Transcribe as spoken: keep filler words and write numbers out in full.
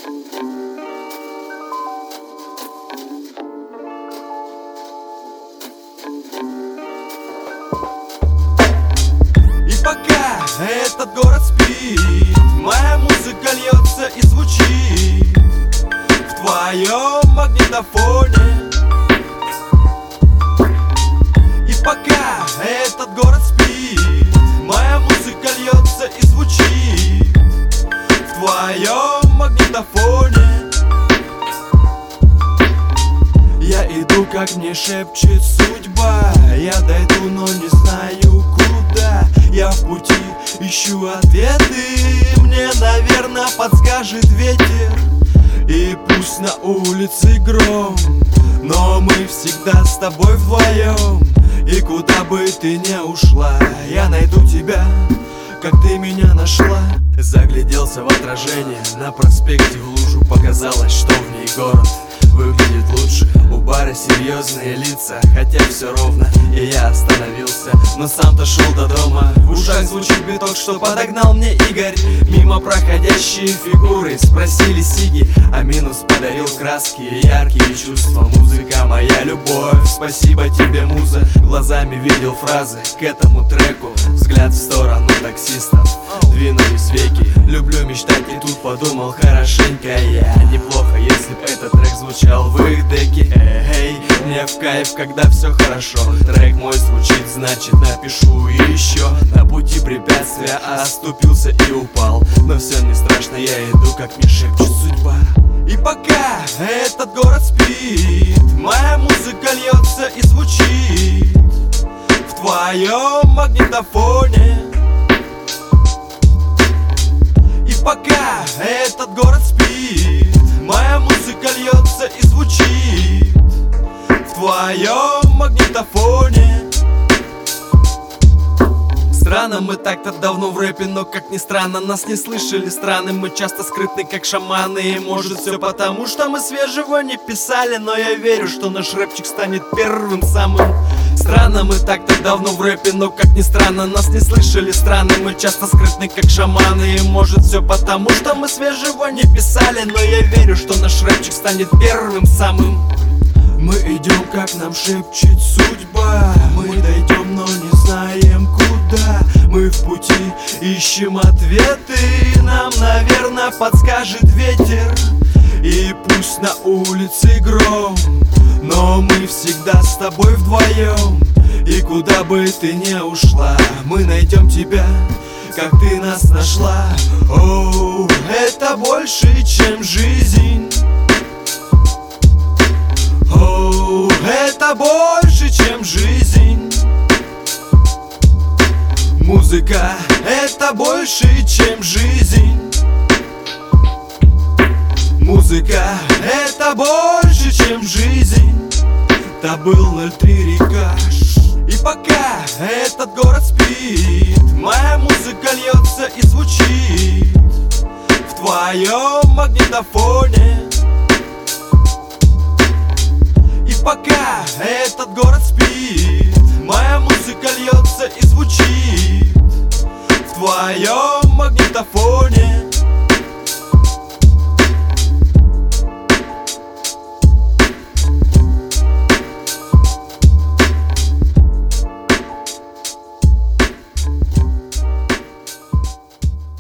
И пока этот город спит, моя музыка льется и звучит в твоем магнитофоне. И пока этот город спит, моя музыка льется и звучит в твоем магнитофоне. Я иду, как мне шепчет судьба, я дойду, но не знаю куда. Я в пути ищу ответы, мне, наверное, подскажет ветер. И пусть на улице гром, но мы всегда с тобой вдвоем. И куда бы ты не ушла, я найду тебя, как ты меня нашла. Загляделся в отражение на проспекте в лужу, показалось, что в ней город выглядит лучше. У бара серьезные лица, хотя все ровно. И я остановился, но сам-то шел до дома. В ушах звучит биток, что подогнал мне Игорь. Мимо проходящие фигуры спросили сиги, а минус подарил краски и яркие чувства. Музыка моя любовь, спасибо тебе, муза. Глазами видел фразы к этому треку, взгляд в сторону таксистов, двинулись веки. Люблю мечтать и тут подумал хорошенько я, неплохо, если бы этот трек звучал в их деке. Эй, мне в кайф, когда все хорошо. Трек мой звучит, значит напишу еще. На пути препятствия оступился и упал, но все не страшно, я иду, как мне шепчет судьба. И пока этот город спит, моя музыка льется и звучит в твоем магнитофоне. И пока этот город спит, моя музыка льется и звучит в твоем магнитофоне. Странно, мы так-то давно в рэпе, но как ни странно, нас не слышали страны. Мы часто скрытны, как шаманы, и может все потому, что мы свежего не писали. Но я верю, что наш рэпчик станет первым самым. Странно, мы так-то давно в рэпе, но как ни странно, нас не слышали страны. Мы часто скрытны, как шаманы, и может все потому, что мы свежего не писали. Но я верю, что наш рэпчик станет первым самым. Мы идем, как нам шепчет судьба, мы дойдем, но не знаем куда. Мы в пути ищем ответы, нам, наверное, подскажет ветер. И пусть на улице гром, но мы всегда с тобой вдвоем. И куда бы ты не ушла, мы найдем тебя, как ты нас нашла. Оу, это больше, чем жизнь. Оу, это больше, чем жизнь. Музыка — это больше, чем жизнь. Музыка — это больше, чем жизнь. Это был ноль три Рикаш. И пока этот город спит, моя музыка льется и звучит в твоем магнитофоне. И пока этот город спит, моя музыка льется и звучит в твоем магнитофоне.